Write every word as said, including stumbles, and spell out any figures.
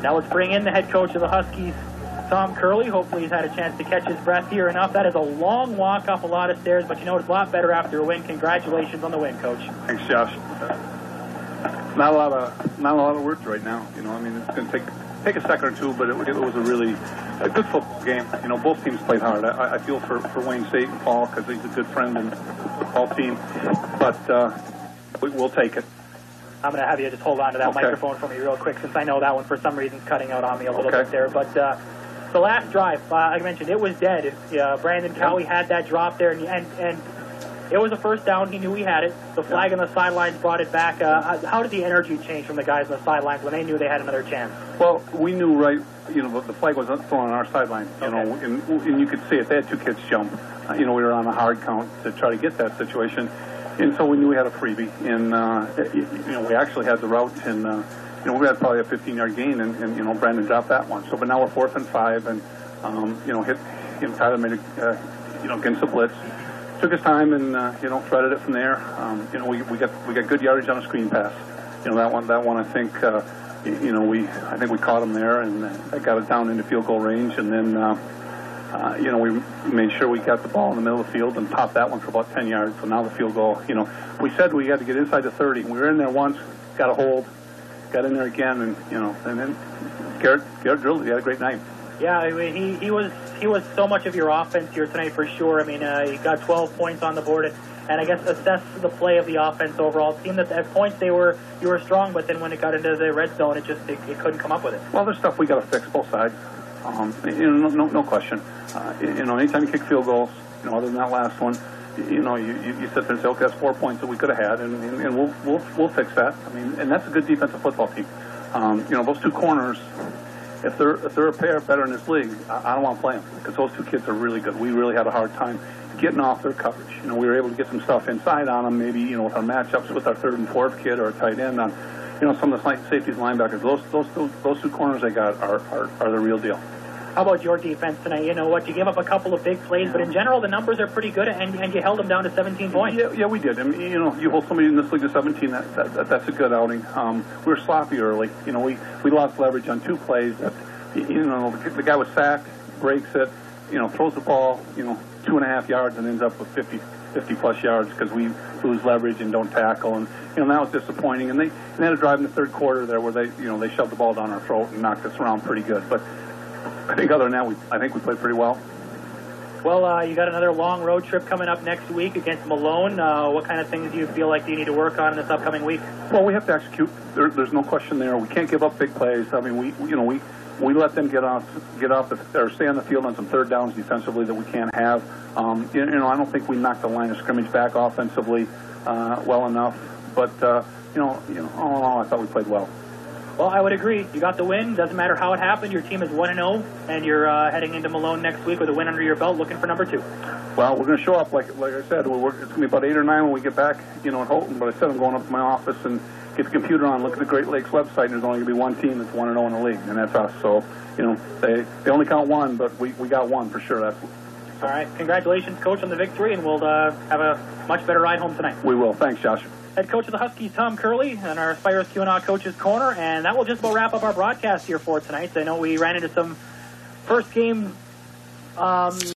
Now let's bring in the head coach of the Huskies, Tom Curley. Hopefully he's had a chance to catch his breath here enough. That is a long walk up a lot of stairs, but you know it's a lot better after a win. Congratulations on the win, Coach. Thanks, Josh. Not a lot of not a lot of words right now. You know, I mean, it's going to take take a second or two, but it, it was a really a good football game. You know, both teams played hard. I, I feel for, for Wayne State and Paul because he's a good friend and football team, but uh, we, we'll take it. I'm going to have you just hold on to that okay. microphone for me real quick, since I know that one for some reason is cutting out on me a little okay. bit there. But uh, the last drive, uh, like I mentioned, it was dead. Uh, Brandon Cowie had that drop there, and, and and it was a first down. He knew he had it. The flag yeah. on the sidelines brought it back. Uh, how did the energy change from the guys on the sidelines when they knew they had another chance? Well, we knew right, you know, the flag was thrown on our sideline, you okay. know, and, and you could see it. They had two kids jump. Uh, you know, we were on a hard count to try to get that situation. And so we knew we had a freebie, and uh, you know we actually had the route, and uh, you know we had probably a fifteen-yard gain, and, and you know Brandon dropped that one. So, but now we're fourth and five, and um, you know hit, you know Tyler made it, uh, you know against the blitz, took his time, and uh, you know threaded it from there. Um, you know we we got we got good yardage on a screen pass. You know that one that one I think uh, you know we I think we caught him there, and uh, got it down into field goal range, and then. Uh, Uh, you know, we made sure we got the ball in the middle of the field and popped that one for about ten yards. So now the field goal, you know, we said we had to get inside the thirty. We were in there once, got a hold, got in there again, and, you know, and then Garrett, Garrett drilled it. He had a great night. Yeah, I mean, he, he was he was so much of your offense here tonight for sure. I mean, uh, he got twelve points on the board, and, and I guess assess the play of the offense overall. It seemed that at points they were you were strong, but then when it got into the red zone, it just it, it couldn't come up with it. Well, there's stuff we got to fix both sides. Um, you know, no, no question. Uh, you know, anytime you kick field goals, you know, other than that last one, you know, you, you, you sit there and say, okay, that's four points that we could have had, and, and, and we'll, we'll we'll fix that. I mean, and that's a good defensive football team. Um, you know, those two corners, if they're if they're a pair better in this league, I, I don't want to play them because those two kids are really good. We really had a hard time getting off their coverage. You know, we were able to get some stuff inside on them, maybe, you know, with our matchups with our third and fourth kid or a tight end on, you know, some of the safeties, linebackers. Those those those, those two corners they got are, are are the real deal. How about your defense tonight? You know what, you gave up a couple of big plays, but in general, the numbers are pretty good, and, and you held them down to seventeen points. Yeah, yeah, we did. I mean, you know, you hold somebody in this league to seventeen, that, that, that that's a good outing. Um, we were sloppy early. You know, we, we lost leverage on two plays. That, you know, the, the guy was sacked, breaks it, you know, throws the ball, you know, two and a half yards and ends up with fifty, fifty plus yards because we lose leverage and don't tackle. And, you know, that was disappointing. And they, and they had a drive in the third quarter there where they, you know, they shoved the ball down our throat and knocked us around pretty good. But I think other than that, we, I think we played pretty well. Well, uh, you got another long road trip coming up next week against Malone. Uh, what kind of things do you feel like you need to work on in this upcoming week? Well, we have to execute. There, there's no question there. We can't give up big plays. I mean, we, you know, we we let them get off, get off, the, or stay on the field on some third downs defensively that we can't have. Um, you, you know, I don't think we knocked the line of scrimmage back offensively uh, well enough. But uh, you know, you know, all in all, I thought we played well. Well, I would agree. You got the win. Doesn't matter how it happened. Your team is one and oh, and you're uh, heading into Malone next week with a win under your belt, looking for number two. Well, we're going to show up, like like I said. We're, it's going to be about eight or nine when we get back, you know, at Houghton. But I said I'm going up to my office and get the computer on, look at the Great Lakes website, and there's only going to be one team that's one and oh in the league, and that's us. So, you know, they they only count one, but we, we got one for sure. That's all right. Congratulations, Coach, on the victory, and we'll uh, have a much better ride home tonight. We will. Thanks, Josh. Head coach of the Huskies, Tom Curley, and our Spires Q and A Coaches Corner, and that will just about wrap up our broadcast here for tonight. I know we ran into some first game um